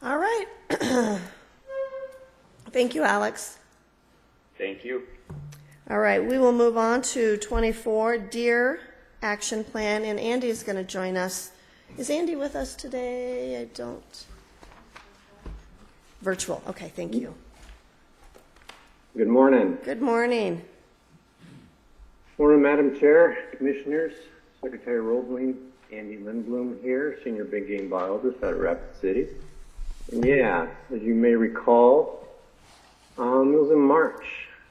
All right. Thank you, Alex. Thank you. All right, we will move on to 24, Deer Action Plan, and Andy is going to join us. Is Andy with us today? I don't. Virtual. Okay, thank you. Good morning. Good morning. Morning, Madam Chair, Commissioners, Secretary Roebling, Andy Lindblom here, Senior Big Game Biologist out of Rapid City. And yeah, as you may recall, it was in March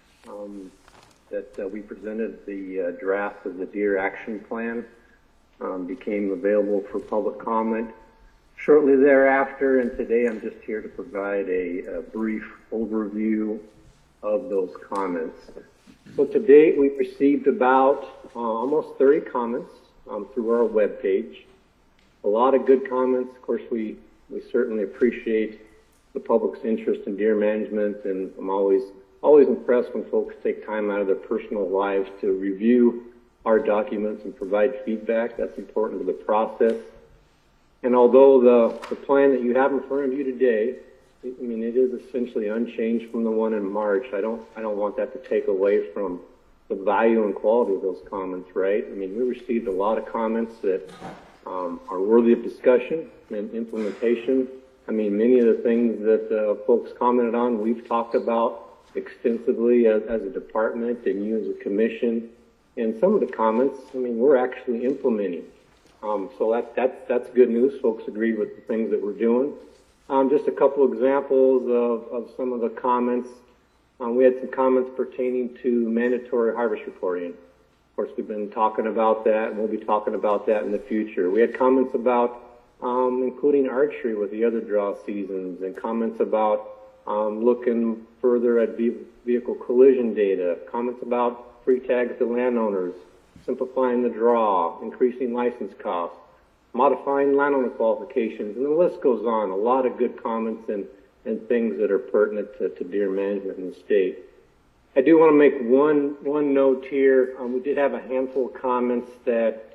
that we presented the draft of the Deer Action Plan, became available for public comment shortly thereafter, and today I'm just here to provide a brief overview of those comments. So to date, we've received about almost 30 comments through our webpage. A lot of good comments. Of course, we certainly appreciate the public's interest in deer management, and I'm always impressed when folks take time out of their personal lives to review our documents and provide feedback. That's important to the process. And although the plan that you have in front of you today, I mean, it is essentially unchanged from the one in March. I don't want that to take away from the value and quality of those comments, right? I mean, we received a lot of comments that are worthy of discussion and implementation. I mean, many of the things that folks commented on, we've talked about extensively as a department and you as a commission. And some of the comments, I mean, we're actually implementing. So that's good news. Folks agree with the things that we're doing. Just a couple examples of some of the comments. We had some comments pertaining to mandatory harvest reporting. Of course, we've been talking about that, and we'll be talking about that in the future. We had comments about including archery with the other draw seasons, and comments about looking further at vehicle collision data, comments about free tags to landowners, simplifying the draw, increasing license costs, modifying landowner qualifications, and the list goes on. A lot of good comments and things that are pertinent to deer management in the state. I do want to make one note here. We did have a handful of comments that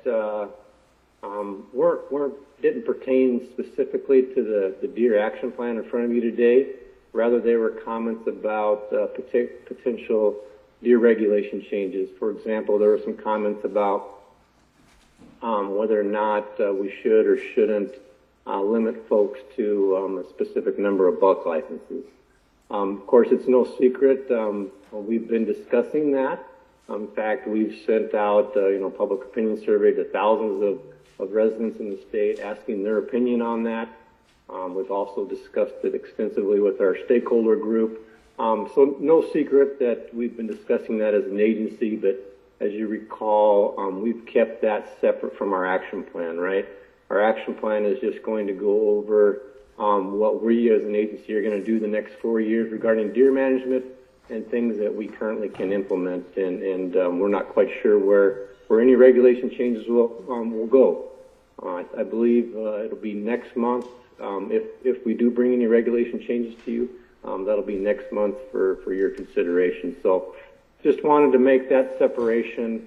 didn't pertain specifically to the Deer Action Plan in front of you today. Rather, they were comments about potential deer regulation changes. For example, there were some comments about whether or not we should or shouldn't limit folks to a specific number of buck licenses. Of course, it's no secret. We've been discussing that. In fact, we've sent out public opinion survey to thousands of residents in the state asking their opinion on that. We've also discussed it extensively with our stakeholder group. So no secret that we've been discussing that as an agency, but as you recall, we've kept that separate from our action plan, right? Our action plan is just going to go over what we as an agency are going to do the next 4 years regarding deer management and things that we currently can implement. And we're not quite sure where any regulation changes will go. I believe it'll be next month. If we do bring any regulation changes to you, that'll be next month for your consideration. So just wanted to make that separation.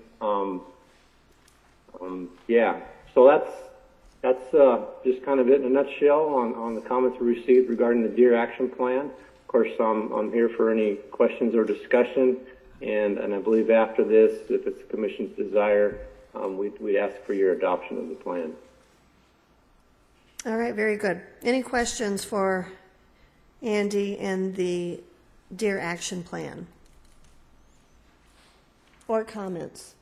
Yeah, so that's just kind of it in a nutshell on the comments we received regarding the Deer Action Plan. Of course, I'm here for any questions or discussion, and I believe after this, if it's the Commission's desire, we'd ask for your adoption of the plan. All right, very good. Any questions for Andy and the Deer Action Plan? Or comments?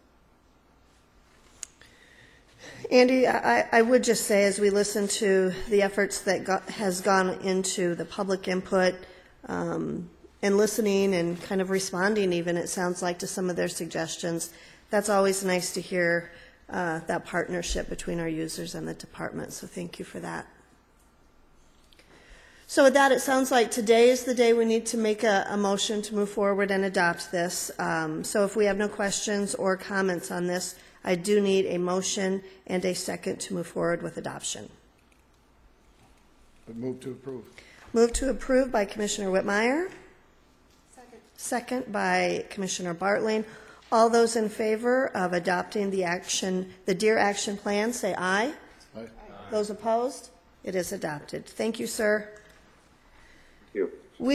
Andy, I would just say, as we listen to the efforts that has gone into the public input and listening and kind of responding even, it sounds like, to some of their suggestions, that's always nice to hear that partnership between our users and the department, so thank you for that. So with that, it sounds like today is the day we need to make a motion to move forward and adopt this. So if we have no questions or comments on this, I do need a motion and a second to move forward with adoption. Move to approve. Move to approve by Commissioner Whitmire. Second. Second by Commissioner Bartling. All those in favor of adopting the Deer Action Plan, say aye. Aye. Those opposed? It is adopted. Thank you, sir. you.